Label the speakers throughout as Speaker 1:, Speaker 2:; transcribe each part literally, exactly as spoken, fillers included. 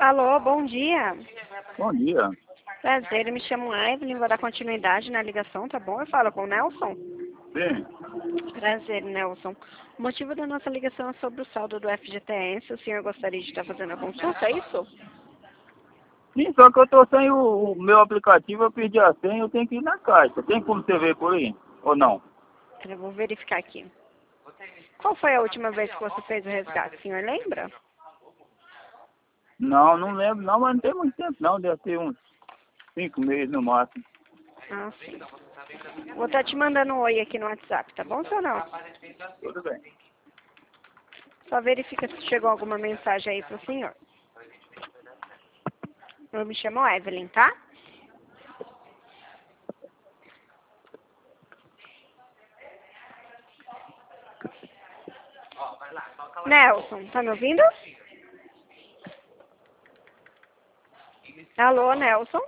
Speaker 1: Alô, bom dia.
Speaker 2: Bom dia.
Speaker 1: Prazer, eu me chamo Evelyn, vou dar continuidade na ligação, tá bom? Eu falo com o Nelson.
Speaker 2: Sim.
Speaker 1: Prazer, Nelson. O motivo da nossa ligação é sobre o saldo do F G T S. O senhor gostaria de estar fazendo a consulta, é isso?
Speaker 2: Sim, só que eu tô sem o, o meu aplicativo, eu perdi a senha, eu tenho que ir na caixa. Tem como você ver por aí? Ou não?
Speaker 1: Eu vou verificar aqui. Qual foi a última vez que você fez o resgate? O senhor lembra?
Speaker 2: Não, não lembro não, mas não tem muito tempo não, deve ter uns cinco meses no máximo.
Speaker 1: Ah, sim. Vou estar te mandando um oi aqui no WhatsApp, tá bom, senhor Nelson?
Speaker 2: Tudo bem.
Speaker 1: Só verifica se chegou alguma mensagem aí pro senhor. Eu me chamo Evelyn, tá? Nelson, tá me ouvindo? Alô, Nelson?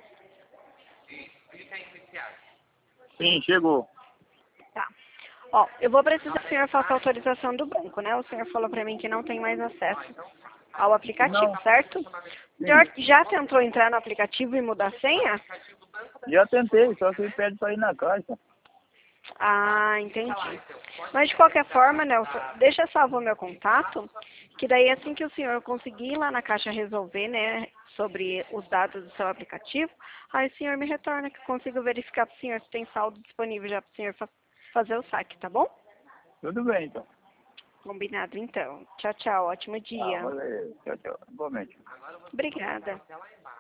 Speaker 2: Sim, chegou.
Speaker 1: Tá. Ó, eu vou precisar que o senhor faça a autorização do banco, né? O senhor falou pra mim que não tem mais acesso ao aplicativo,
Speaker 2: Não.
Speaker 1: certo? O senhor
Speaker 2: Sim.
Speaker 1: já tentou entrar no aplicativo e mudar a senha?
Speaker 2: Já tentei, só que pede pra ir na caixa.
Speaker 1: Ah, entendi. Mas de qualquer forma, Nelson, deixa salvo o meu contato, que daí assim que o senhor conseguir ir lá na caixa resolver, né, sobre os dados do seu aplicativo, aí o senhor me retorna que eu consigo verificar para o senhor se tem saldo disponível já para o senhor fa fazer o saque, tá bom?
Speaker 2: Tudo bem, então.
Speaker 1: Combinado então. Tchau, tchau. Ótimo
Speaker 2: Ah,
Speaker 1: dia.
Speaker 2: valeu. Tchau, tchau. Igualmente.
Speaker 1: Obrigada.